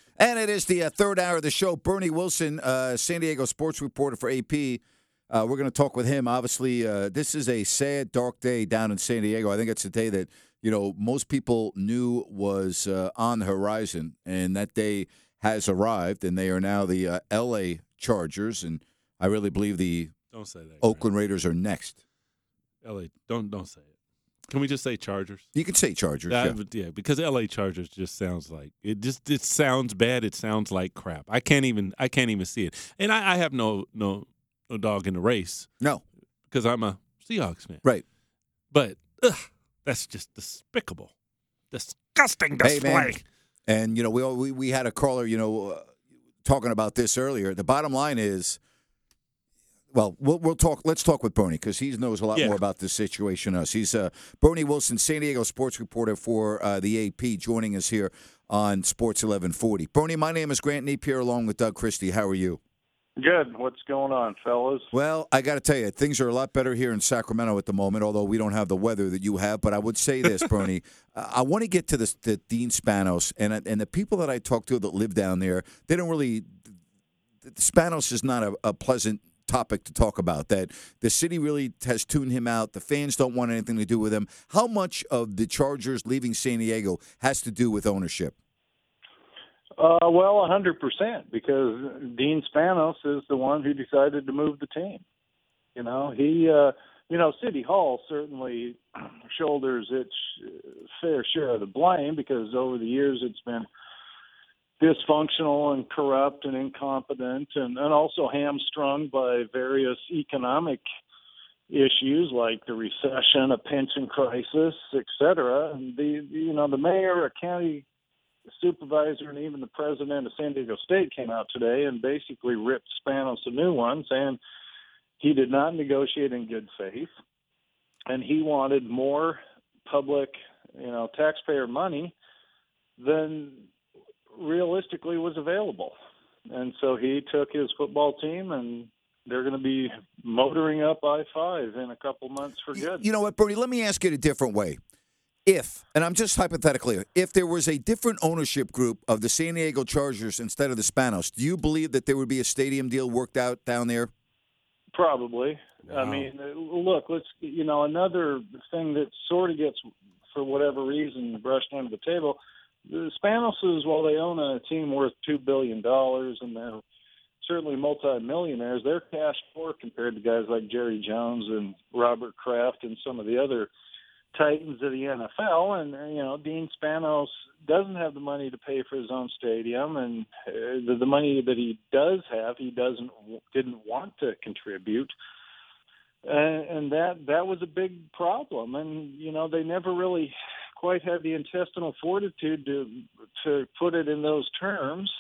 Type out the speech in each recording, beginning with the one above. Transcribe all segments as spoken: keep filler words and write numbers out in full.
And it is the uh, third hour of the show. Bernie Wilson, uh, San Diego sports reporter for A P. Uh, we're going to talk with him. Obviously, uh, this is a sad, dark day down in San Diego. I think it's a day that, you know, most people knew was uh, on the horizon, and that day has arrived, and they are now the uh, L A Chargers, and I really believe the don't say that, Oakland Raiders are next. L A, don't don't say it. Can we just say Chargers? You can say Chargers. Yeah, yeah. yeah, because L A Chargers just sounds like it. Just it sounds bad. It sounds like crap. I can't even. I can't even see it. And I, I have no no no dog in the race. No, because I'm a Seahawks fan. Right. But ugh, that's just despicable, disgusting display. Hey, man. And you know, we we we had a caller, you know, uh, talking about this earlier. The bottom line is. Well, we'll we'll talk. Let's talk with Bernie because he knows a lot yeah. more about this situation than us. He's uh, Bernie Wilson, San Diego sports reporter for uh, the A P, joining us here on Sports eleven forty. Bernie, my name is Grant Napier, along with Doug Christie. How are you? Good. What's going on, fellas? Well, I got to tell you, things are a lot better here in Sacramento at the moment, although we don't have the weather that you have. But I would say this, Bernie, I want to get to this, the Dean Spanos, and and the people that I talk to that live down there, they don't really. Spanos is not a, a pleasant topic to talk about, that the city really has tuned him out. The fans don't want anything to do with him. How much of the Chargers leaving San Diego has to do with ownership? Uh, well, one hundred percent, because Dean Spanos is the one who decided to move the team. You know, he, uh, you know, City Hall certainly shoulders its fair share of the blame because over the years it's been dysfunctional and corrupt and incompetent and, and also hamstrung by various economic issues like the recession, a pension crisis, et cetera. And the, you know, the mayor, a county supervisor, and even the president of San Diego State came out today and basically ripped Spanos a new one, saying he did not negotiate in good faith and he wanted more public, you know, taxpayer money than realistically was available. And so he took his football team and they're going to be motoring up I five in a couple months for good. You know what, Bernie, let me ask it a different way. If, and I'm just hypothetically, if there was a different ownership group of the San Diego Chargers instead of the Spanos, do you believe that there would be a stadium deal worked out down there? Probably. Wow. I mean, look, let's, you know, another thing that sort of gets, for whatever reason, brushed under the table. The Spanoses, while they own a team worth two billion dollars and they're certainly multi-millionaires, they're cash poor compared to guys like Jerry Jones and Robert Kraft and some of the other titans of the N F L. And, you know, Dean Spanos doesn't have the money to pay for his own stadium, and the, the money that he does have, he doesn't didn't want to contribute. And, and that that was a big problem. And, you know, they never really quite had the intestinal fortitude to to put it in those terms,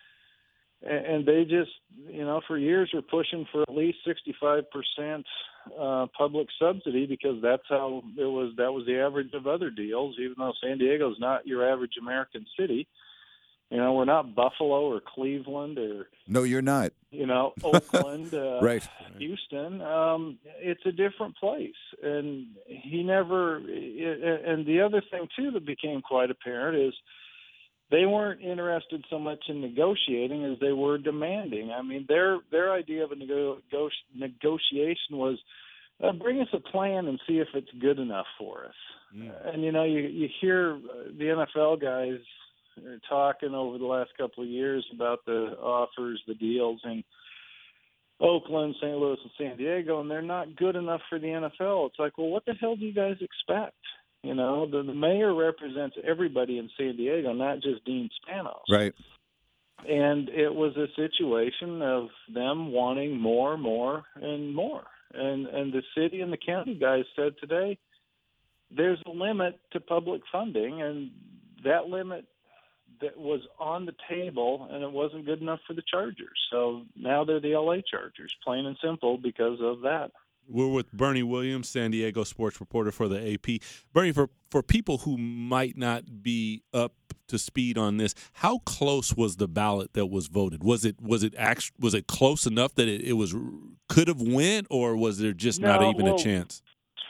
and they just, you know, for years were pushing for at least sixty-five percent uh, public subsidy because that's how it was. That was the average of other deals. Even though San Diego's not your average American city, you know, we're not Buffalo or Cleveland or no, you're not. You know, Oakland, uh, right. Houston. Um, it's a different place, and he never. And the other thing too that became quite apparent is they weren't interested so much in negotiating as they were demanding. I mean, their their idea of a nego- negotiation was uh, bring us a plan and see if it's good enough for us. Yeah. And you know, you you hear the N F L guys talking over the last couple of years about the offers, the deals in Oakland, Saint Louis, and San Diego, and they're not good enough for the N F L. It's like, well, what the hell do you guys expect? You know, the, the mayor represents everybody in San Diego, not just Dean Spanos. Right. And it was a situation of them wanting more, more, and more. And and the city and the county guys said today, there's a limit to public funding, and that limit that was on the table, and it wasn't good enough for the Chargers. So now they're the L A Chargers, plain and simple, because of that. We're with Bernie Williams, San Diego sports reporter for the A P. Bernie, for, for people who might not be up to speed on this, how close was the ballot that was voted? Was it was it act, was it close enough that it, it was could have went, or was there just no, not even well, a chance?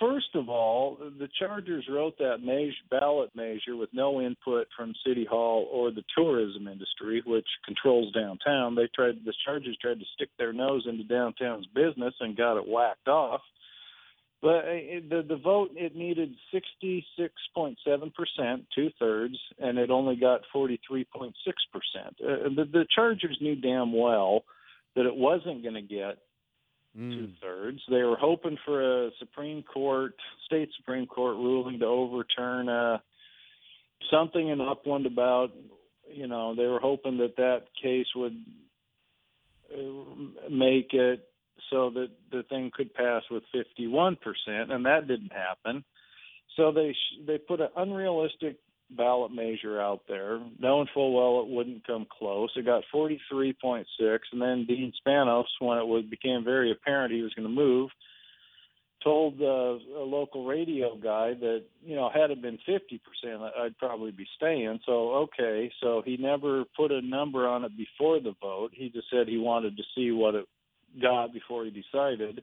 first of all, the Chargers wrote that measure, ballot measure with no input from City Hall or the tourism industry, which controls downtown. They tried, the Chargers tried to stick their nose into downtown's business and got it whacked off. But the the vote, it needed sixty-six point seven percent, two-thirds, and it only got forty-three point six percent. Uh, the, the Chargers knew damn well that it wasn't going to get mm. two-thirds. They were hoping for a Supreme Court, state Supreme Court ruling to overturn uh, something in Upland about, you know, they were hoping that that case would uh, make it so that the thing could pass with fifty-one percent, and that didn't happen. So they sh- they put an unrealistic ballot measure out there, knowing full well it wouldn't come close. It got forty-three point six, and then Dean Spanos, when it was, became very apparent he was going to move, told uh, a local radio guy that, you know, had it been fifty percent, I'd probably be staying. So, okay, so he never put a number on it before the vote. He just said he wanted to see what it got before he decided.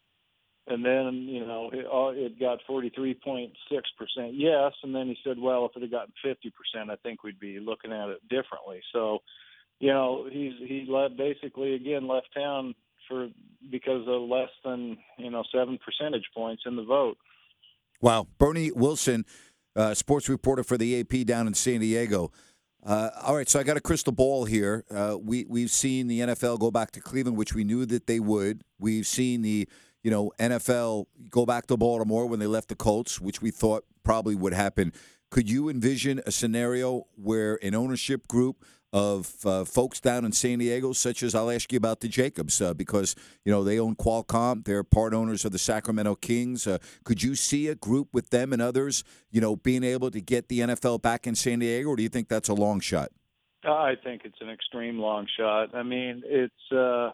And then, you know, it, it got forty-three point six percent yes, and then he said, well, if it had gotten fifty percent, I think we'd be looking at it differently. So, you know, he's he left, basically, again, left town for because of less than, you know, seven percentage points in the vote. Wow. Bernie Wilson, uh, sports reporter for the A P down in San Diego. Uh, all right, so I got a crystal ball here. Uh, we we've seen the N F L go back to Cleveland, which we knew that they would. We've seen the you know N F L go back to Baltimore when they left the Colts, which we thought probably would happen. Could you envision a scenario where an ownership group of uh, folks down in San Diego, such as I'll ask you about the Jacobs, uh, because you know they own Qualcomm, they're part owners of the Sacramento Kings. Uh, could you see a group with them and others, you know, being able to get the N F L back in San Diego, or do you think that's a long shot? I think it's an extreme long shot. I mean, it's uh,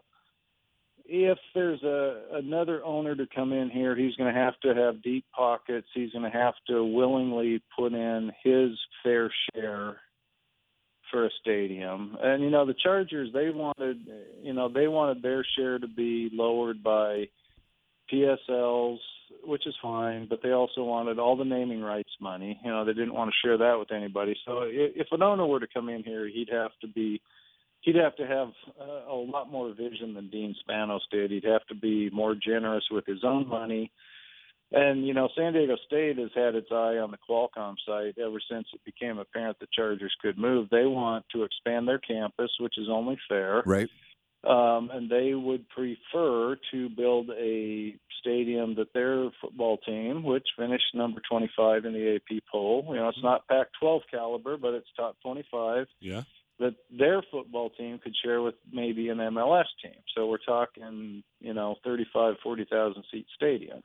if there's a another owner to come in here, he's going to have to have deep pockets. He's going to have to willingly put in his fair share for a stadium. And, you know, the Chargers, they wanted, you know, they wanted their share to be lowered by P S Ls, which is fine, but they also wanted all the naming rights money. You know, they didn't want to share that with anybody. So if an owner were to come in here, he'd have to be, he'd have to have a lot more vision than Dean Spanos did. He'd have to be more generous with his own money. And, you know, San Diego State has had its eye on the Qualcomm site ever since it became apparent the Chargers could move. They want to expand their campus, which is only fair. Right. Um, and they would prefer to build a stadium that their football team, which finished number twenty-five in the A P poll, you know, it's not Pac twelve caliber, but it's top twenty-five. Yeah. That their football team could share with maybe an M L S team. So we're talking, you know, thirty-five, forty thousand seat stadium.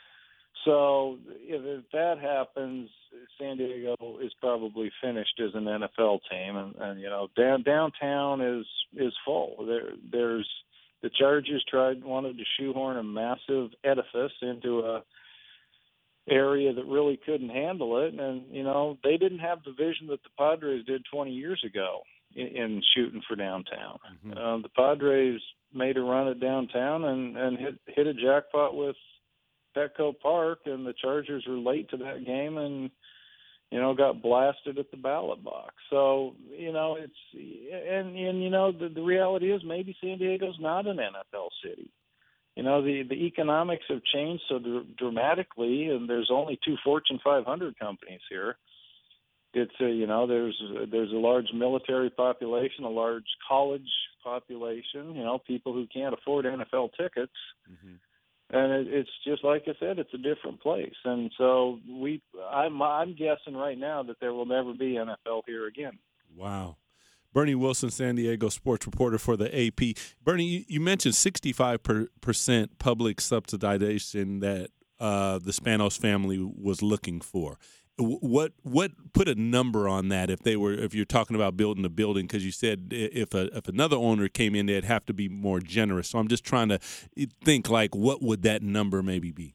So if, if that happens, San Diego is probably finished as an N F L team, and, and you know, down, downtown is is full. There, there's the Chargers tried wanted to shoehorn a massive edifice into a area that really couldn't handle it, and you know, they didn't have the vision that the Padres did twenty years ago in, in shooting for downtown. Mm-hmm. Uh, the Padres made a run at downtown and and hit hit a jackpot with Petco Park, and the Chargers were late to that game and, you know, got blasted at the ballot box. So, you know, it's, and, and you know, the, the reality is maybe San Diego's not an N F L city. You know, the, the economics have changed so dr- dramatically, and there's only two Fortune five hundred companies here. It's, a, you know, there's, there's a large military population, a large college population, you know, people who can't afford N F L tickets. Mm-hmm. And it, it's just like I said, it's a different place. And so we, I'm, I'm guessing right now that there will never be N F L here again. Wow. Bernie Wilson, San Diego sports reporter for the A P. Bernie, you, you mentioned sixty-five percent public subsidization that uh, the Spanos family was looking for. What what put a number on that if they were if you're talking about building a building, because you said if a if another owner came in, they'd have to be more generous. So I'm just trying to think, like, what would that number maybe be?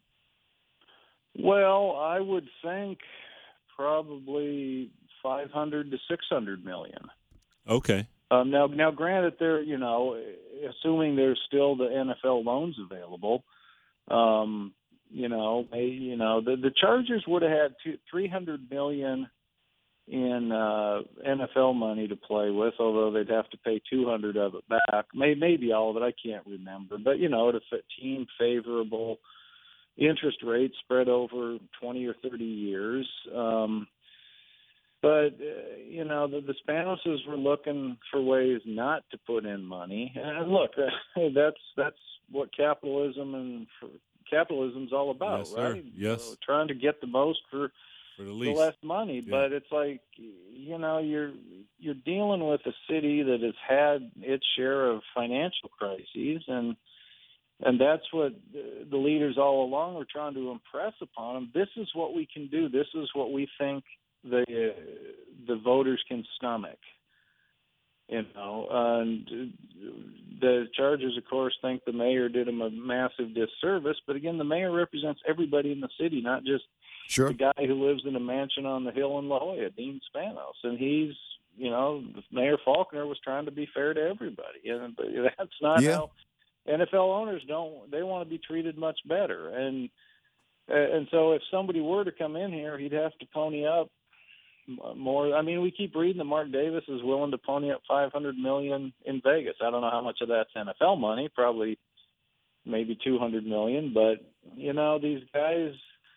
Well, I would think probably five hundred to six hundred million. Okay. Um, now, now, granted, there, you know, assuming there's still the N F L loans available. Um, you know, they, you know, the the Chargers would have had two, three hundred million in uh, N F L money to play with, although they'd have to pay two hundred of it back, maybe, maybe all of it. I can't remember, but you know, at a team favorable interest rate spread over twenty or thirty years. Um, but uh, you know, the, the Spanoses were looking for ways not to put in money, and look, that's that's what capitalism and for, capitalism's all about, yes, sir. right? Yes, So trying to get the most for. For the the least. less money, Yeah. but it's like, you know, you're you're dealing with a city that has had its share of financial crises, and and that's what the leaders all along were trying to impress upon them. This is what we can do. This is what we think the uh, the voters can stomach. You know, and the Chargers, of course, think the mayor did them a massive disservice. But again, the mayor represents everybody in the city, not just Sure. the guy who lives in a mansion on the hill in La Jolla, Dean Spanos. And he's, you know, Mayor Faulkner was trying to be fair to everybody. And but that's not Yeah. how N F L owners don't. They want to be treated much better. And and so if somebody were to come in here, he'd have to pony up more. I mean, we keep reading that Mark Davis is willing to pony up five hundred million dollars in Vegas. I don't know how much of that's N F L money, probably maybe two hundred million dollars. But, you know, these guys,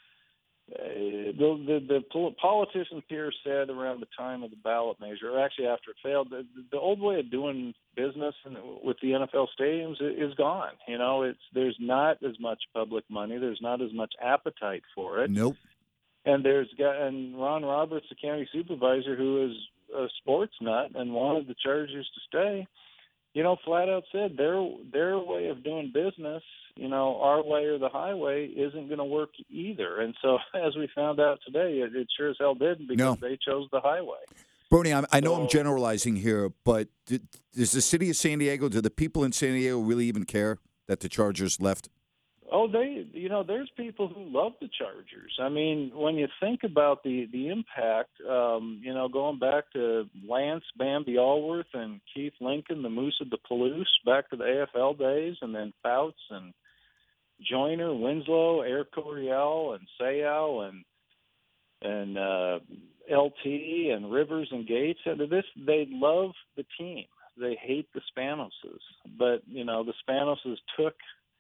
uh, the, the, the politicians here said around the time of the ballot measure, or actually after it failed, the, the old way of doing business in, with the N F L stadiums is gone. You know, it's there's not as much public money. There's not as much appetite for it. Nope. And there's got and Ron Roberts, the county supervisor, who is a sports nut and wanted the Chargers to stay, you know, flat out said their their way of doing business, you know, our way or the highway, isn't going to work either. And so, as we found out today, it, it sure as hell didn't, because No. they chose the highway. Bernie, I, I know I'm So- generalizing here, but did, does the city of San Diego, do the people in San Diego really even care that the Chargers left? Oh, they, you know, there's people who love the Chargers. I mean, when you think about the the impact, um, you know, going back to Lance Bambi Allworth and Keith Lincoln, the Moose of the Palouse, back to the A F L days, and then Fouts and Joyner, Winslow, Air Coryell, and Sayal, and and uh, L T, and Rivers and Gates. And this, they love the team. They hate the Spanoses, but you know, the Spanoses took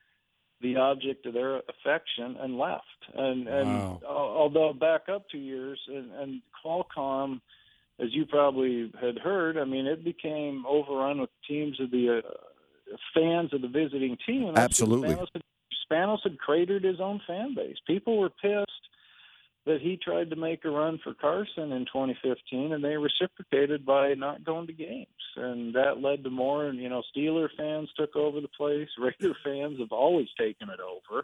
the object of their affection and left. And, and Wow. although back up two years, and, and Qualcomm, as you probably had heard, I mean, it became overrun with teams of the uh, fans of the visiting team. And that's because Absolutely. Spanos had, Spanos had cratered his own fan base. People were pissed that he tried to make a run for Carson in twenty fifteen, and they reciprocated by not going to games. And that led to more, and, you know, Steeler fans took over the place. Raider fans have always taken it over.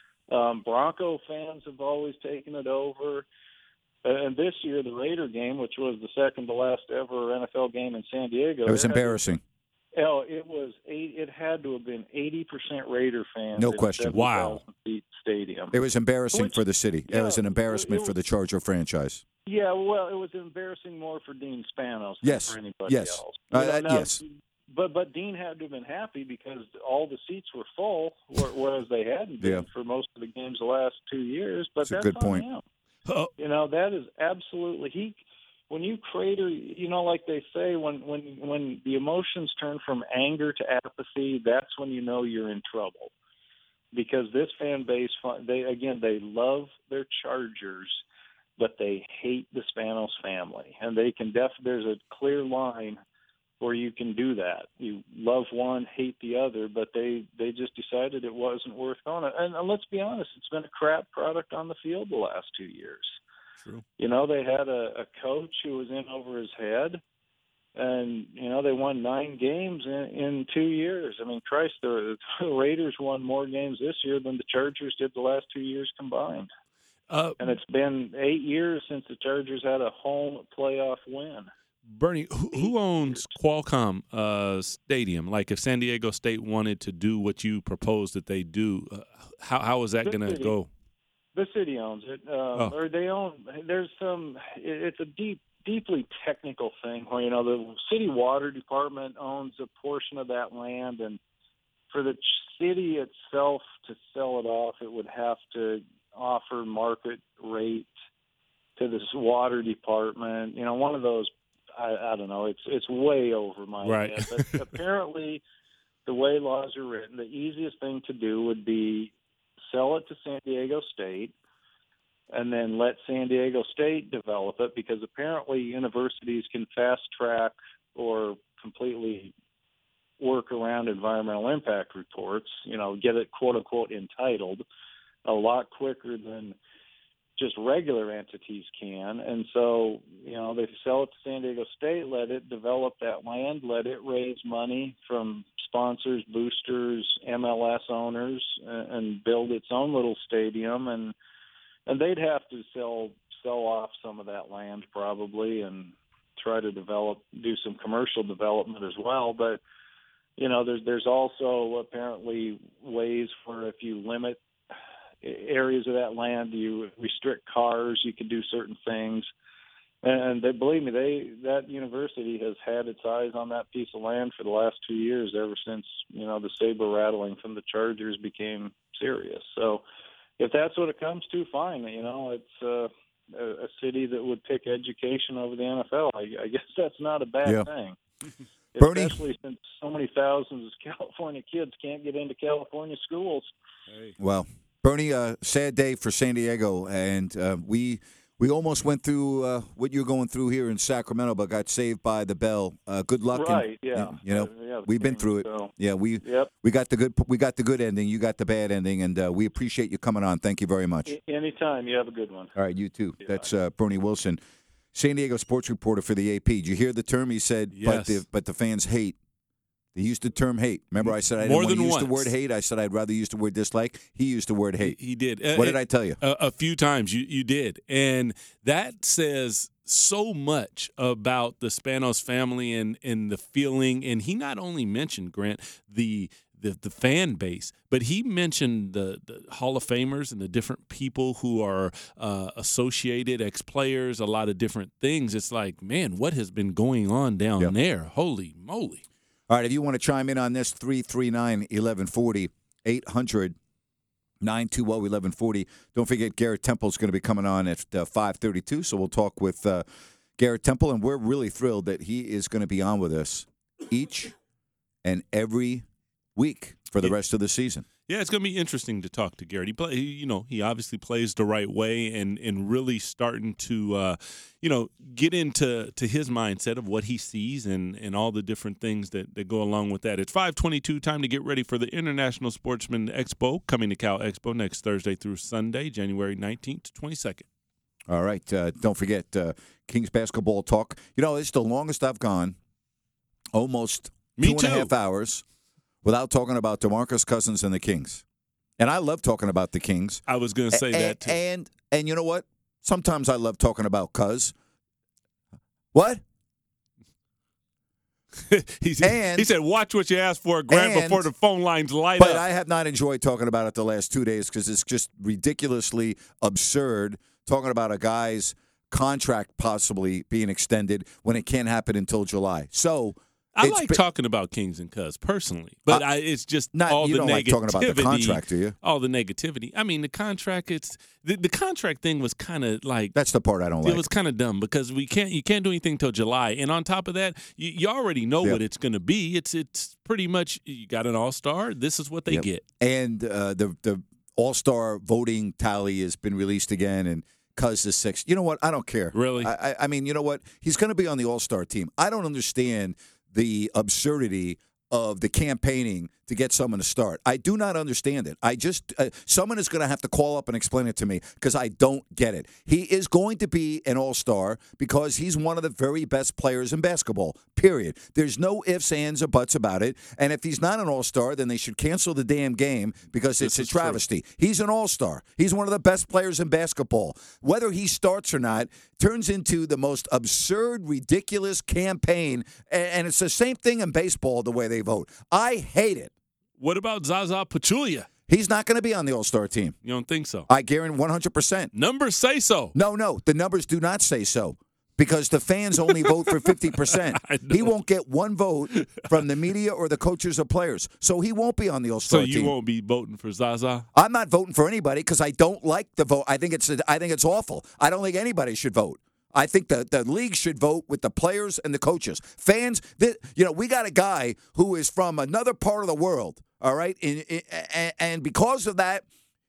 Um, Bronco fans have always taken it over. And this year, the Raider game, which was the second to last ever N F L game in San Diego. It was there had to- embarrassing. Oh, it was eight. It had to have been eighty percent Raider fans. No in a question. seventy thousand Wow. seat stadium. It was embarrassing Which- for the city. It yeah, was an embarrassment it for the was- Charger franchise. Yeah, well, it was embarrassing more for Dean Spanos than Yes, for anybody yes. else. Uh, You know, uh, now, yes. But but Dean had to have been happy because all the seats were full, wh- whereas they hadn't been Yeah. for most of the games the last two years. But That's a that's good on point. him. Oh, You know, that is absolutely he. When you crater, you know, like they say, when when when the emotions turn from anger to apathy, that's when you know you're in trouble. Because this fan base, they again, they love their Chargers, but they hate the Spanos family, and they can def. There's a clear line where you can do that. You love one, hate the other, but they they just decided it wasn't worth going. And, and let's be honest, it's been a crap product on the field the last two years. true. You know, they had a, a coach who was in over his head, and, you know, they won nine games in, in two years. I mean, Christ, the, the Raiders won more games this year than the Chargers did the last two years combined. Uh, And it's been eight years since the Chargers had a home playoff win. Bernie, who, who owns Qualcomm uh, Stadium? Like, if San Diego State wanted to do what you propose that they do, uh, how how is that The going to city. go? The city owns it, um, Oh. or they own. There's some. it- It's a deep, deeply technical thing where, you know, the city water department owns a portion of that land, and for the Ch- city itself, to sell it off, it would have to offer market rate to this water department. You know, one of those, I, I don't know, it's it's way over my Right. head. But apparently, the way laws are written, the easiest thing to do would be sell it to San Diego State and then let San Diego State develop it, because apparently universities can fast track or completely work around environmental impact reports, you know, get it quote unquote entitled a lot quicker than just regular entities can. And so, you know, they sell it to San Diego State, let it develop that land, let it raise money from sponsors, boosters, M L S owners, and, and build its own little stadium. And and they'd have to sell sell off some of that land probably and try to develop, do some commercial development as well. But, you know, there's there's also apparently ways for, if you limit areas of that land, you restrict cars, you can do certain things. And they, believe me, they that university has had its eyes on that piece of land for the last two years, ever since, you know, the saber rattling from the Chargers became serious. So if that's what it comes to, fine. You know, it's uh, a, a city that would pick education over the N F L. I, I guess that's not a bad Yeah. thing. Bernie? Especially since so many thousands of California kids can't get into California schools. Well, Bernie, uh, sad day for San Diego, and uh, we we almost went through uh, what you're going through here in Sacramento, but got saved by the bell. Uh, good luck, Right, and, yeah. You know, Uh, yeah, the we've been Kings, through it. so- Yeah, we Yep. we got the good we got the good ending. You got the bad ending, and uh, we appreciate you coming on. Thank you very much. A- Anytime. You have a good one. All right, you too. That's uh, Bernie Wilson, San Diego sports reporter for the A P. Did you hear the term he said? But Yes. the but the fans hate. He used the term hate. Remember, I said I didn't More want to than use the once. word hate. I said I'd rather use the word dislike. He used the word hate. He, he did. Uh, What did I tell you? A, a few times you, you did. And that says so much about the Spanos family and, and the feeling. And he not only mentioned, Grant, the the, the fan base, but he mentioned the, the Hall of Famers and the different people who are uh, associated, ex-players, a lot of different things. It's like, man, what has been going on down Yep. there? Holy moly. All right, if you want to chime in on this, three three nine, eleven forty, eight hundred, nine two zero, eleven forty. Don't forget, Garrett Temple's going to be coming on at uh, five thirty-two, so we'll talk with uh, Garrett Temple, and we're really thrilled that he is going to be on with us each and every week for the Yeah. rest of the season. Yeah, it's going to be interesting to talk to Garrett. He play, he, you know, he obviously plays the right way, and and really starting to, uh, you know, get into to his mindset of what he sees and, and all the different things that, that go along with that. It's five twenty-two, time to get ready for the International Sportsman Expo, coming to Cal Expo next Thursday through Sunday, January nineteenth to twenty-second. All right, uh, don't forget uh, Kings basketball talk. You know, it's the longest I've gone, almost Me two and a too. half hours, without talking about DeMarcus Cousins and the Kings. And I love talking about the Kings. I was going to say A- that too. And and you know what? Sometimes I love talking about Cuz. What? he, said, and- he said, watch what you ask for, Grant, and- before the phone lines light But up. I have not enjoyed talking about it the last two days because it's just ridiculously absurd talking about a guy's contract possibly being extended when it can't happen until July. So I it's like been- talking about Kings and Cuz personally, but Uh, I, it's just not all you the don't negativity. like talking about the contract, do you? All the negativity. I mean, the contract. It's the, the contract thing was kind of like That's the part I don't it like. was kind of dumb because we can't you can't do anything till July, and on top of that, you, you already know Yep. what it's going to be. It's it's pretty much you got an all star. This is what they Yep. get. And uh, the the All Star voting tally has been released again, and Cuz is sixth. You know what? I don't care. Really? I, I, I mean, you know what? He's going to be on the All Star team. I don't understand the absurdity of the campaigning to get someone to start. I do not understand it. I just uh, someone is going to have to call up and explain it to me because I don't get it. He is going to be an all-star because he's one of the very best players in basketball, period. There's no ifs, ands, or buts about it. And if he's not an all-star, then they should cancel the damn game because it's This a is true. travesty. He's an all-star. He's one of the best players in basketball. Whether he starts or not turns into the most absurd, ridiculous campaign. And and it's the same thing in baseball, the way they vote. I hate it. What about Zaza Pachulia? He's not going to be on the All-Star team. You don't think so? I guarantee one hundred percent. Numbers say so. No, no, the numbers do not say so. because the fans only vote for fifty percent. He won't get one vote from the media or the coaches or players, so he won't be on the All-Star So team. you won't be voting for Zaza? I'm not voting for anybody because I don't like the vote. I think it's I think it's awful. I don't think anybody should vote. I think the, the league should vote with the players and the coaches. Fans, th- you know, we got a guy who is from another part of the world, all right? And, and, and because of that,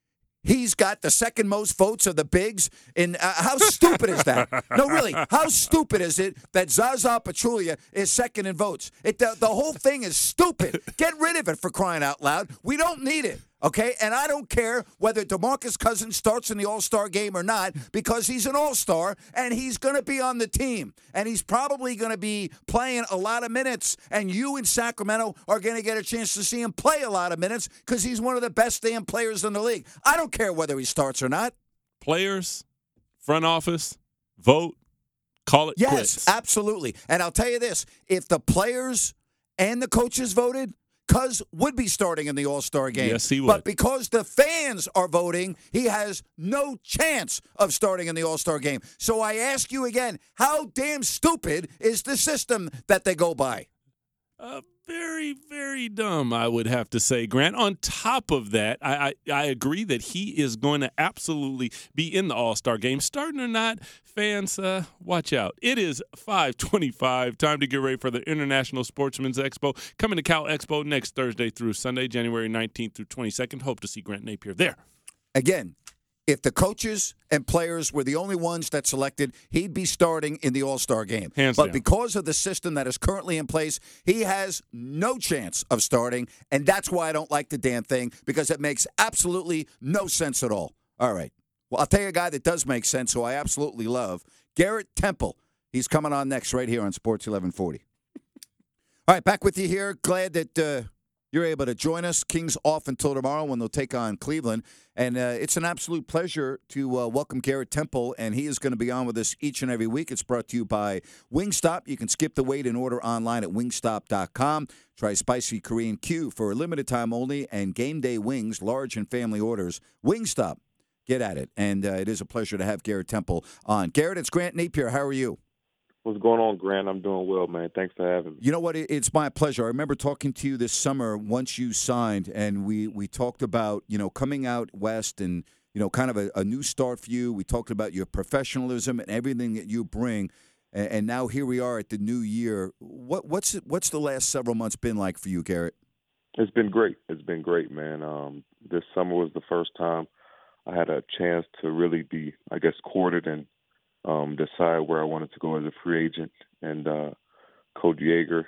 he's got the second most votes of the bigs. And uh, how stupid is that? No, really, how stupid is it that Zaza Pachulia is second in votes? It the, the whole thing is stupid. Get rid of it, for crying out loud. We don't need it. Okay, and I don't care whether DeMarcus Cousins starts in the All-Star game or not because he's an All-Star and he's going to be on the team. And he's probably going to be playing a lot of minutes. And you in Sacramento are going to get a chance to see him play a lot of minutes because he's one of the best damn players in the league. I don't care whether he starts or not. Players, front office, vote, call it yes, quits. Absolutely. And I'll tell you this, if the players and the coaches voted, Cuz would be starting in the All-Star game. Yes, he would. But because the fans are voting, he has no chance of starting in the All-Star game. So I ask you again, how damn stupid is the system that they go by? Uh, very, very dumb, I would have to say, Grant. On top of that, I, I, I agree that he is going to absolutely be in the All-Star game. Starting or not, fans, uh, watch out. It is five twenty-five. Time to get ready for the International Sportsman's Expo. Coming to Cal Expo next Thursday through Sunday, January nineteenth through twenty-second. Hope to see Grant Napier there. Again, if the coaches and players were the only ones that selected, he'd be starting in the All-Star game. Hands but down. Because of the system that is currently in place, he has no chance of starting, and that's why I don't like the damn thing, because it makes absolutely no sense at all. All right. Well, I'll tell you a guy that does make sense, who I absolutely love, Garrett Temple. He's coming on next right here on Sports eleven forty. All right, back with you here. Glad that uh, you're able to join us. Kings off until tomorrow when they'll take on Cleveland. And uh, it's an absolute pleasure to uh, welcome Garrett Temple, and he is going to be on with us each and every week. It's brought to you by Wingstop. You can skip the wait and order online at wingstop dot com. Try spicy Korean Q for a limited time only, and game day wings, large and family orders. Wingstop. Get at it. And uh, it is a pleasure to have Garrett Temple on. Garrett, it's Grant Napier. How are you? What's going on, Grant? I'm doing well, man. Thanks for having me. You know what? It's my pleasure. I remember talking to you this summer once you signed, and we, we talked about, you know, coming out west and, you know, kind of a, a new start for you. We talked about your professionalism and everything that you bring, and, and now here we are at the new year. What what's what's the last several months been like for you, Garrett? It's been great. It's been great, man. Um, this summer was the first time I had a chance to really be, I guess, courted and um, decide where I wanted to go as a free agent. And uh, Coach Yeager,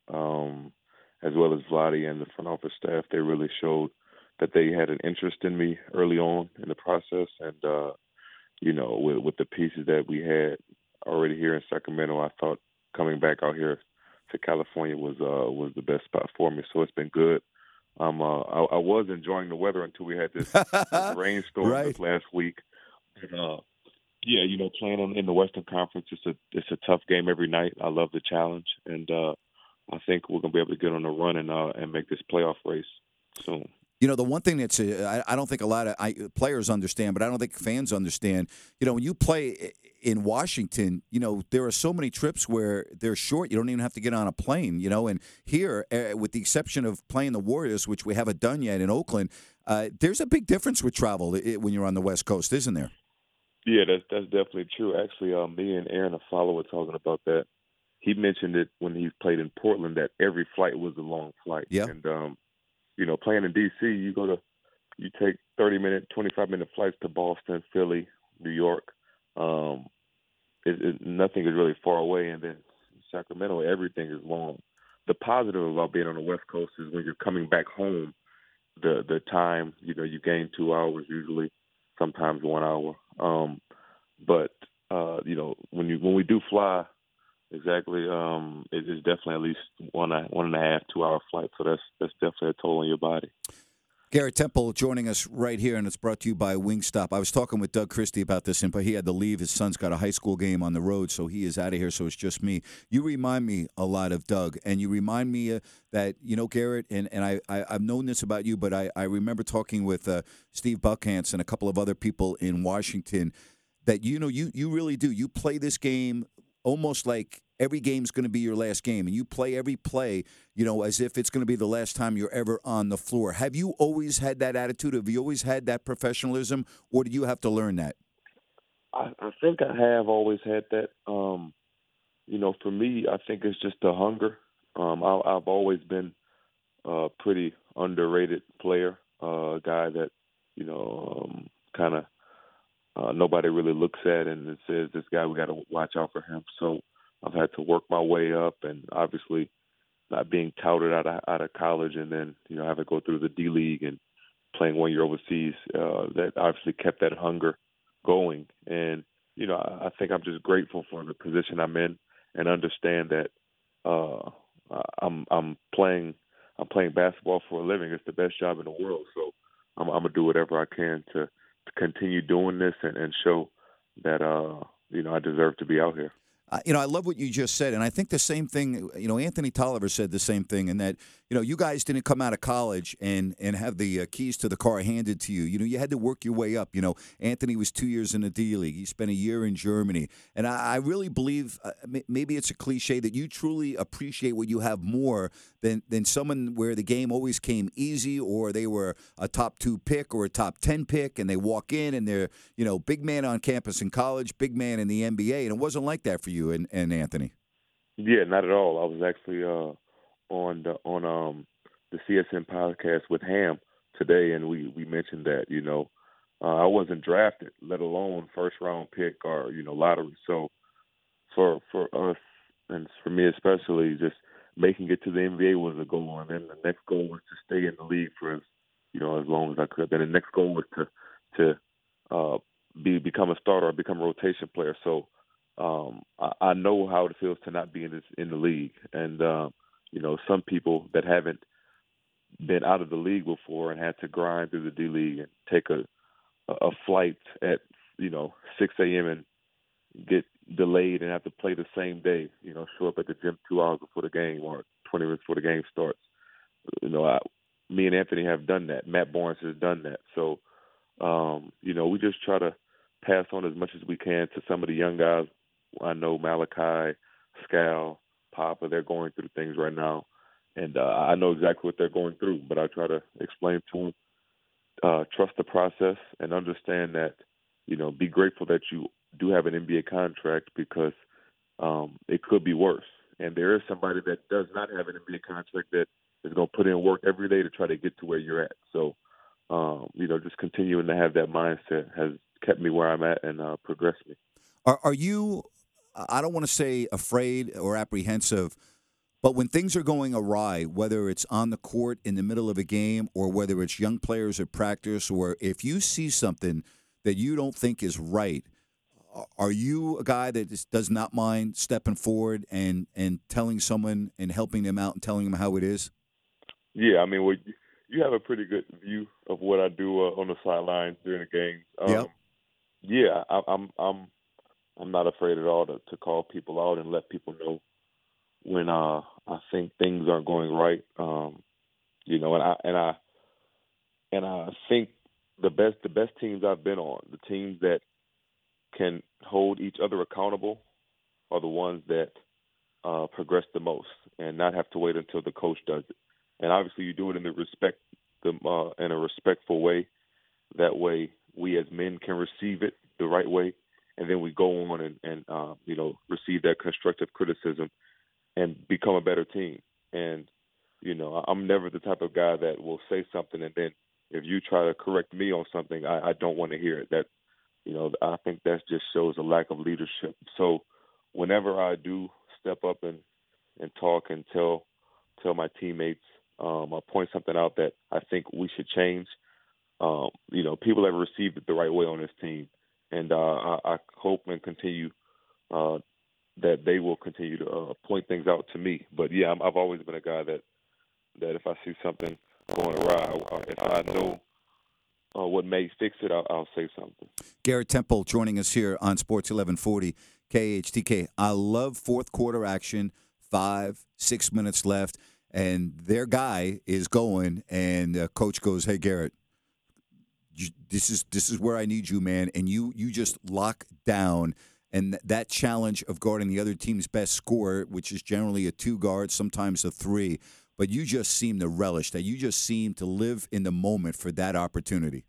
um, as well as Vlade and the front office staff, they really showed that they had an interest in me early on in the process. And, uh, you know, with, with the pieces that we had already here in Sacramento, I thought coming back out here to California was uh, was the best spot for me. So it's been good. Um, uh, I, I was enjoying the weather until we had this, this rainstorm Right. this last week. And, uh, yeah, you know, playing in, in the Western Conference, it's a it's a tough game every night. I love the challenge, and uh, I think we're gonna be able to get on the run and uh, and make this playoff race soon. You know, the one thing that's uh, I, I don't think a lot of I, players understand, but I don't think fans understand. You know, when you play in Washington, you know, there are so many trips where they're short. You don't even have to get on a plane, you know. And here, uh, with the exception of playing the Warriors, which we haven't done yet in Oakland, uh, there's a big difference with travel when you're on the West Coast, isn't there? Yeah, that's that's definitely true. Actually, uh, me and Aaron, a follower, were talking about that. He mentioned it when he played in Portland that every flight was a long flight. Yeah. And um, you know, playing in D C, you go to you take thirty minute, twenty-five minute flights to Boston, Philly, New York. Um, it, it, nothing is really far away, and then Sacramento, everything is long. The positive about being on the West Coast is when you're coming back home, the the time, you know, you gain two hours usually, sometimes one hour. Um, but uh, you know, when you when we do fly, exactly, um, it is definitely at least one one and a half, two hour flight. So that's that's definitely a toll on your body. Garrett Temple joining us right here, and it's brought to you by Wingstop. I was talking with Doug Christie about this, but he had to leave. His son's got a high school game on the road, so he is out of here, so it's just me. You remind me a lot of Doug, and you remind me uh, that, you know, Garrett, and, and I, I, I've known this about you, but I, I remember talking with uh, Steve Buckhantz and a couple of other people in Washington that, you know, you, you really do. You play this game almost like every game's going to be your last game, and you play every play, you know, as if it's going to be the last time you're ever on the floor. Have you always had that attitude? Have you always had that professionalism, or did you have to learn that? I, I think I have always had that. Um, you know, for me, I think it's just the hunger. Um, I, I've always been a pretty underrated player, uh, a guy that, you know, um, kind of uh, nobody really looks at and it says, this guy, we got to watch out for him. So I've had to work my way up, and obviously not being touted out of, out of college and then, you know, having to go through the D League and playing one year overseas, uh, that obviously kept that hunger going. And, you know, I, I think I'm just grateful for the position I'm in and understand that uh, I'm I'm playing I'm playing basketball for a living. It's the best job in the world. So I'm, I'm gonna do whatever I can to, to continue doing this and, and show that uh, you know I deserve to be out here. Uh, you know, I love what you just said, and I think the same thing. You know, Anthony Tolliver said the same thing, in that you know you guys didn't come out of college and and have the uh, keys to the car handed to you. You know, you had to work your way up. You know, Anthony was two years in the D League. He spent a year in Germany, and I, I really believe uh, maybe it's a cliche that you truly appreciate what you have more than than someone where the game always came easy, or they were a top two pick or a top ten pick, and they walk in and they're you know big man on campus in college, big man in the N B A, and it wasn't like that for you. And, and Anthony. Yeah, not at all. I was actually uh, on the on um, the C S N podcast with Ham today, and we, we mentioned that you know uh, I wasn't drafted, let alone first round pick or you know lottery. So for for us and for me especially, just making it to the N B A was a goal, and then the next goal was to stay in the league for as you know as long as I could. Then the next goal was to to uh, be become a starter or become a rotation player. So. Um, I, I know how it feels to not be in this, in the league, and uh, you know some people that haven't been out of the league before and had to grind through the D League and take a a flight at you know six a.m. and get delayed and have to play the same day. You know, show up at the gym two hours before the game or twenty minutes before the game starts. You know, I, me and Anthony have done that. Matt Barnes has done that. So, um, you know, we just try to pass on as much as we can to some of the young guys. I know Malachi, Scal, Papa, they're going through things right now. And uh, I know exactly what they're going through, but I try to explain to them, uh, trust the process and understand that, you know, be grateful that you do have an N B A contract because um, it could be worse. And there is somebody that does not have an N B A contract that is going to put in work every day to try to get to where you're at. So, um, you know, just continuing to have that mindset has kept me where I'm at and uh, progressed me. Are, are you... I don't want to say afraid or apprehensive, but when things are going awry, whether it's on the court in the middle of a game or whether it's young players at practice, or if you see something that you don't think is right, are you a guy that just does not mind stepping forward and, and telling someone and helping them out and telling them how it is? Yeah, I mean, well, you have a pretty good view of what I do uh, on the sidelines during the games. Um, yep. Yeah, I, I'm I'm I'm not afraid at all to, to call people out and let people know when uh, I think things aren't going right. Um, you know, and I and I and I think the best the best teams I've been on, the teams that can hold each other accountable, are the ones that uh, progress the most and not have to wait until the coach does it. And obviously, you do it in the respect the uh, in a respectful way. That way, we as men can receive it the right way. And then we go on and, and uh, you know, receive that constructive criticism and become a better team. And, you know, I'm never the type of guy that will say something and then if you try to correct me on something, I, I don't want to hear it. That, you know, I think that just shows a lack of leadership. So whenever I do step up and, and talk and tell tell my teammates, um, I point something out that I think we should change, um, you know, people have received it the right way on this team. And uh, I, I hope and continue uh, that they will continue to uh, point things out to me. But, yeah, I'm, I've always been a guy that, that if I see something going awry, if I know uh, what may fix it, I'll, I'll say something. Garrett Temple joining us here on Sports eleven forty K H T K. I love fourth quarter action, five, six minutes left, and their guy is going, and uh, coach goes, hey, Garrett, this is this is where I need you, man. And you you just lock down and th- that challenge of guarding the other team's best scorer, which is generally a two guard, sometimes a three. But you just seem to relish that. You just seem to live in the moment for that opportunity.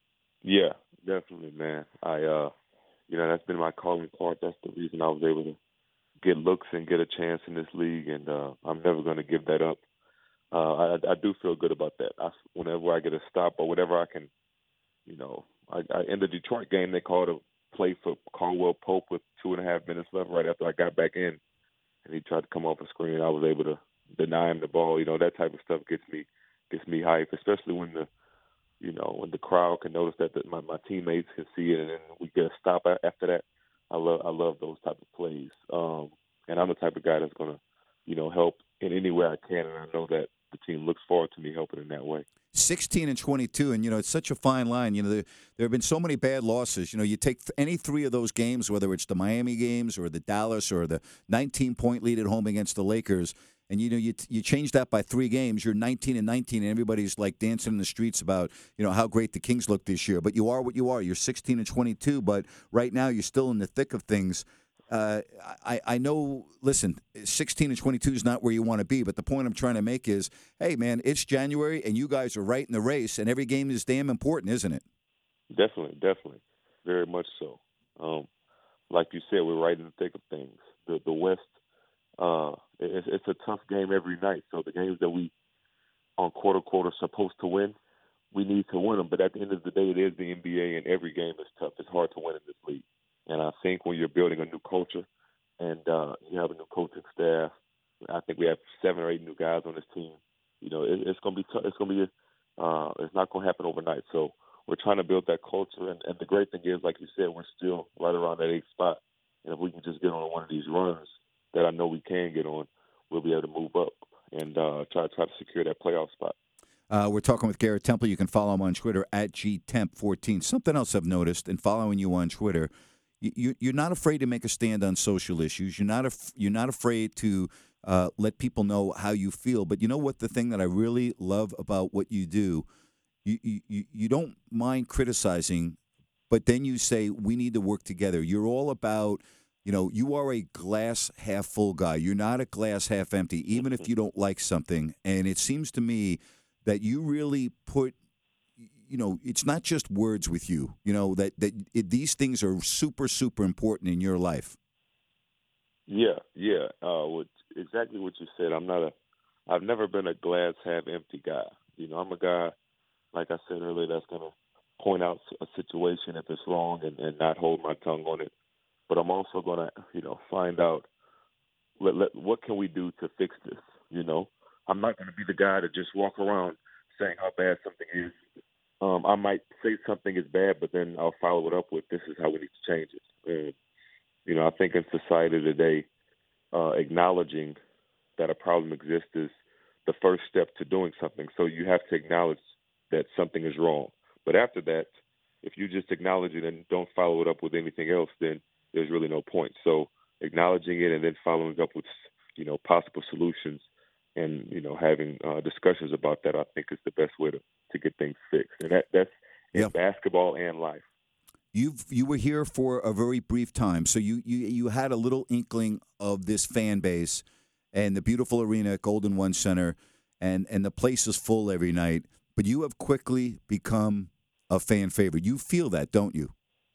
Yeah, definitely, man. I, uh, you know, that's been my calling card. That's the reason I was able to get looks and get a chance in this league, and uh, I'm never going to give that up. Uh, I, I do feel good about that. I, whenever I get a stop or whatever I can, you know, I, I in the Detroit game they called a play for Caldwell Pope with two and a half minutes left right after I got back in, and he tried to come off a screen. I was able to deny him the ball. You know, that type of stuff gets me gets me hyped, especially when the you know when the crowd can notice that the, my my teammates can see it, and then we get a stop after that. I love I love those type of plays, um, and I'm the type of guy that's gonna you know help in any way I can, and I know that the team looks forward to me helping in that way. sixteen and twenty-two, and you know it's such a fine line. You know there, there have been so many bad losses. You know you take th- any three of those games, whether it's the Miami games or the Dallas or the nineteen point lead at home against the Lakers, and you know you you change that by three games, you're nineteen and nineteen, and everybody's like dancing in the streets about you know how great the Kings look this year. But you are what you are. You're sixteen and twenty-two, but right now you're still in the thick of things. Uh, I, I know, listen, sixteen and twenty-two is not where you want to be, but the point I'm trying to make is, hey, man, it's January, and you guys are right in the race, and every game is damn important, isn't it? Definitely, definitely. Very much so. Um, like you said, we're right in the thick of things. The the West, uh, it's, it's a tough game every night, so the games that we, on quote-unquote, are supposed to win, we need to win them. But at the end of the day, it is the N B A, and every game is tough. It's hard to win in this league. And I think when you're building a new culture and uh, you have a new coaching staff, I think we have seven or eight new guys on this team. You know, it, it's going to be t- it's going to be uh, it's not going to happen overnight. So we're trying to build that culture. And, and the great thing is, like you said, we're still right around that eighth spot. And if we can just get on one of these runs that I know we can get on, we'll be able to move up and uh, try try to secure that playoff spot. Uh, we're talking with Garrett Temple. You can follow him on Twitter at G Temp fourteen. Something else I've noticed in following you on Twitter. You, you're not afraid to make a stand on social issues. You're not af- you're not afraid to uh, let people know how you feel. But you know what? The thing that I really love about what you do, you, you you don't mind criticizing, but then you say we need to work together. You're all about, you know, you are a glass half full guy. You're not a glass half empty, even if you don't like something. And it seems to me that you really put. You know, it's not just words with you, you know, that, that it, these things are super, super important in your life. Yeah, yeah. Uh, what, exactly what you said. I'm not a, I've never been a glass half empty guy. You know, I'm a guy, like I said earlier, that's going to point out a situation if it's wrong and, and not hold my tongue on it. But I'm also going to, you know, find out let, let, what can we do to fix this, you know. I'm not going to be the guy to just walk around saying how bad something is. Um, I might say something is bad, but then I'll follow it up with, this is how we need to change it. And, you know, I think in society today, uh, acknowledging that a problem exists is the first step to doing something. So you have to acknowledge that something is wrong. But after that, if you just acknowledge it and don't follow it up with anything else, then there's really no point. So acknowledging it and then following up with, you know, possible solutions and, you know, having uh, discussions about that, I think is the best way to, to get things fixed. And that, that's in Yep. basketball and life. You've you were here for a very brief time, so you, you you had a little inkling of this fan base and the beautiful arena at Golden One Center, and, and the place is full every night. But you have quickly become a fan favorite. You feel that, don't you?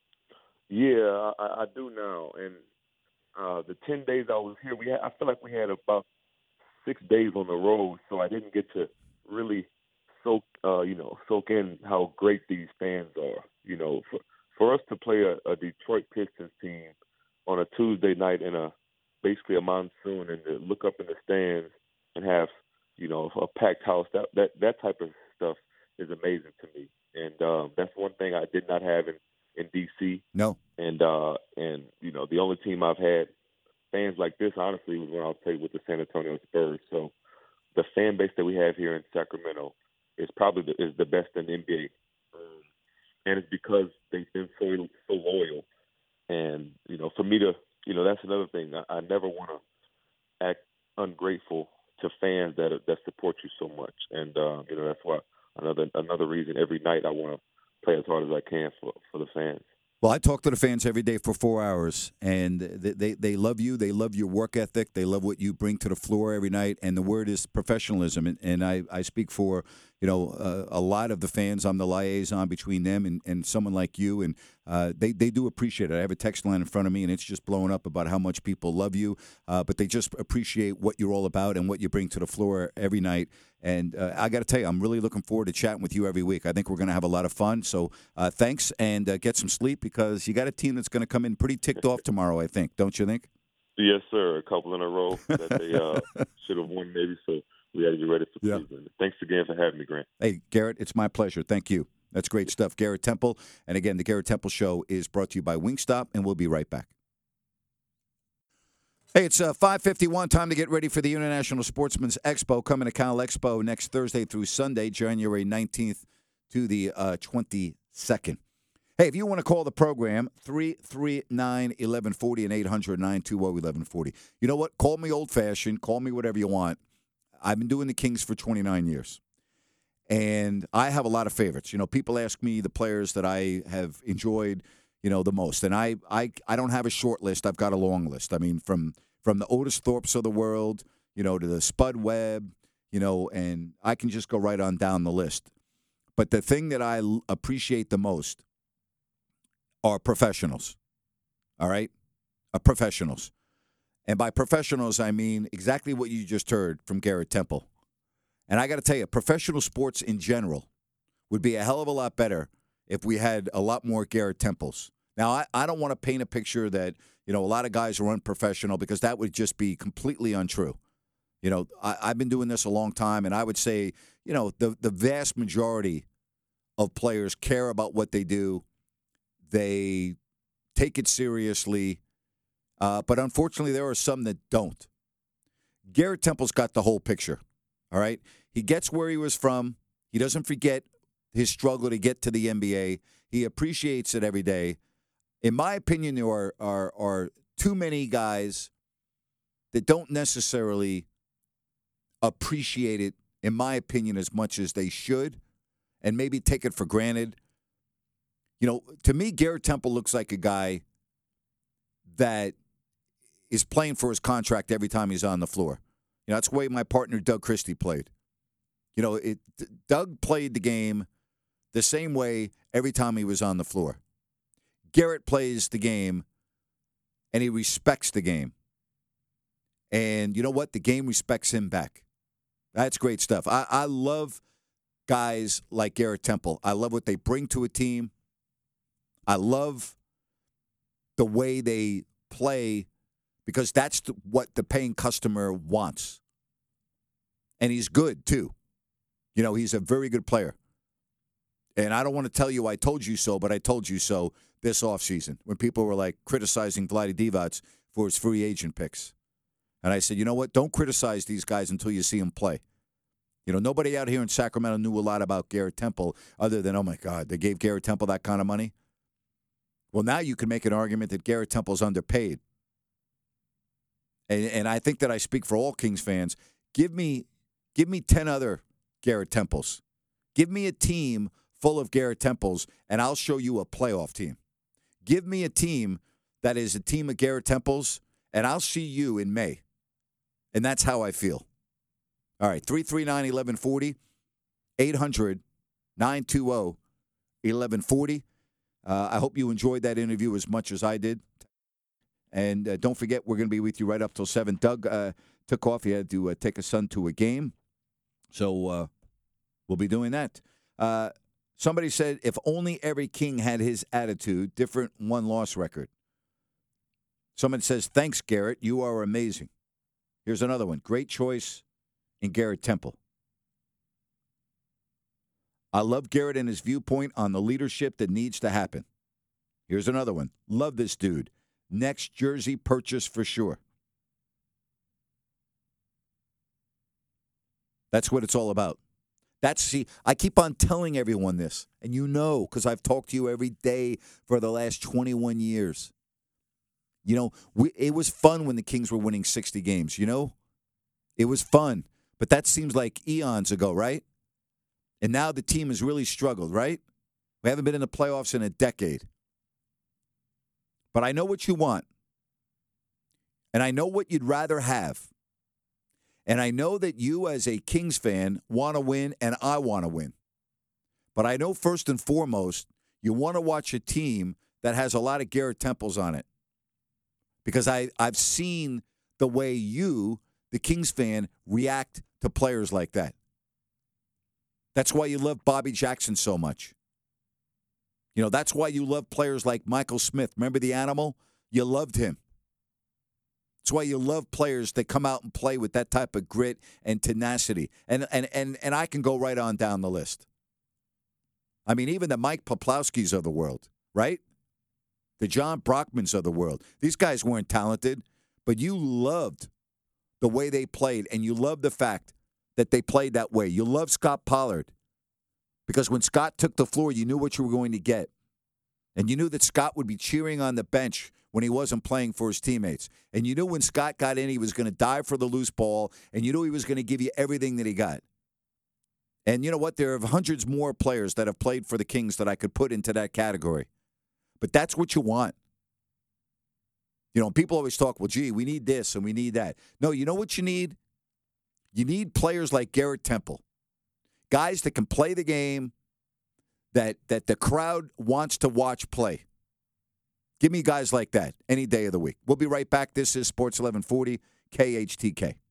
Yeah, I, I do now. And uh, the ten days I was here, we had, I feel like we had about six days on the road, so I didn't get to really soak, uh, you know, soak in how great these fans are. You know, for, for us to play a, a Detroit Pistons team on a Tuesday night in a basically a monsoon, and to look up in the stands and have, you know, a packed house, that that that type of stuff is amazing to me. And um, that's one thing I did not have in, in D C. No. And uh, and you know, the only team I've had fans like this, honestly, was when I was playing with the San Antonio Spurs. So the fan base that we have here in Sacramento is probably the, is the best in the N B A, um, and it's because they've been so so loyal. And you know, for me to, you know, that's another thing. I, I never want to act ungrateful to fans that that support you so much. And uh, you know, that's why another another reason every night I want to play as hard as I can for for the fans. Well, I talk to the fans every day for four hours, and they, they, they love you. They love your work ethic. They love what you bring to the floor every night, and the word is professionalism. And, and I, I speak for, you know, uh, a lot of the fans. I'm the liaison between them and, and someone like you, and uh, they, they do appreciate it. I have a text line in front of me, and it's just blowing up about how much people love you, uh, but they just appreciate what you're all about and what you bring to the floor every night. And uh, I got to tell you, I'm really looking forward to chatting with you every week. I think we're going to have a lot of fun. So uh, thanks, and uh, get some sleep, because you got a team that's going to come in pretty ticked off tomorrow, I think. Don't you think? Yes, sir. A couple in a row that they uh, should have won maybe, so we got to get ready for yeah. Cleveland. Thanks again for having me, Grant. Hey, Garrett, it's my pleasure. Thank you. That's great stuff. Garrett Temple. And again, the Garrett Temple Show is brought to you by Wingstop, and we'll be right back. Hey, it's uh, five fifty-one, time to get ready for the International Sportsman's Expo, coming to Cal Expo next Thursday through Sunday, January nineteenth to the uh, twenty-second. Hey, if you want to call the program, three three nine, one one four zero and eight hundred, nine two zero, one one four zero. You know what? Call me old-fashioned. Call me whatever you want. I've been doing the Kings for twenty-nine years, and I have a lot of favorites. You know, people ask me the players that I have enjoyed, you know, the most, and I, I, I don't have a short list. I've got a long list. I mean, from from the Otis Thorpes of the world, you know, to the Spud Webb, you know, and I can just go right on down the list. But the thing that I l- appreciate the most are professionals, all right? Uh, professionals. And by professionals, I mean exactly what you just heard from Garrett Temple. And I got to tell you, professional sports in general would be a hell of a lot better if we had a lot more Garrett Temples. Now, I, I don't want to paint a picture that, you know, a lot of guys are unprofessional, because that would just be completely untrue. You know, I, I've been doing this a long time, and I would say, you know, the, the vast majority of players care about what they do. They take it seriously. Uh, but unfortunately, there are some that don't. Garrett Temple's got the whole picture, all right? He gets where he was from. He doesn't forget his struggle to get to the N B A. He appreciates it every day. In my opinion, there are, are, are too many guys that don't necessarily appreciate it, in my opinion, as much as they should, and maybe take it for granted. You know, to me, Garrett Temple looks like a guy that is playing for his contract every time he's on the floor. You know, that's the way my partner Doug Christie played. You know, it, Doug played the game the same way every time he was on the floor. Garrett plays the game, and he respects the game. And you know what? The game respects him back. That's great stuff. I, I love guys like Garrett Temple. I love what they bring to a team. I love the way they play, because that's the, what the paying customer wants. And he's good, too. You know, he's a very good player. And I don't want to tell you I told you so, but I told you so this offseason when people were, like, criticizing Vlade Divac for his free agent picks. And I said, you know what? Don't criticize these guys until you see them play. You know, nobody out here in Sacramento knew a lot about Garrett Temple other than, oh, my God, they gave Garrett Temple that kind of money. Well, now you can make an argument that Garrett Temple's underpaid. And, and I think that I speak for all Kings fans. Give me, give me ten other Garrett Temples. Give me a team full of Garrett Temples, and I'll show you a playoff team. Give me a team that is a team of Garrett Temples, and I'll see you in May. And that's how I feel. All right, three three nine, one one four zero, eight hundred, nine two zero, one one four zero. Uh, I hope you enjoyed that interview as much as I did. And uh, don't forget, we're going to be with you right up till seven. Doug uh, took off. He had to uh, take his son to a game. So uh, we'll be doing that. Uh, somebody said, if only every King had his attitude, different one-loss record. Someone says, thanks, Garrett. You are amazing. Here's another one. Great choice in Garrett Temple. I love Garrett and his viewpoint on the leadership that needs to happen. Here's another one. Love this dude. Next jersey purchase for sure. That's what it's all about. That's see, I keep on telling everyone this, and you know, because I've talked to you every day for the last twenty-one years. You know, we, it was fun when the Kings were winning sixty games, you know? It was fun. But that seems like eons ago, right? And now the team has really struggled, right? We haven't been in the playoffs in a decade. but I know what you want. And I know what you'd rather have. And I know that you, as a Kings fan, want to win, and I want to win. But I know first and foremost, you want to watch a team that has a lot of Garrett Temples on it. Because I, I've seen the way you, the Kings fan, react to players like that. That's why you love Bobby Jackson so much. You know, that's why you love players like Michael Smith. Remember the animal? You loved him. That's why you love players that come out and play with that type of grit and tenacity. And and and and I can go right on down the list. I mean, even the Mike Poplawskis of the world, right? The John Brockmans of the world. These guys weren't talented, but you loved the way they played, and you loved the fact that they played that way. You loved Scott Pollard because when Scott took the floor, you knew what you were going to get. And you knew that Scott would be cheering on the bench when he wasn't playing for his teammates. And you knew when Scott got in, he was going to dive for the loose ball, and you knew he was going to give you everything that he got. And you know what? There are hundreds more players that have played for the Kings that I could put into that category. But that's what you want. You know, people always talk, well, gee, we need this and we need that. No, you know what you need? You need players like Garrett Temple. Guys that can play the game, that that the crowd wants to watch play. Give me guys like that any day of the week. We'll be right back. This is Sports eleven forty K H T K.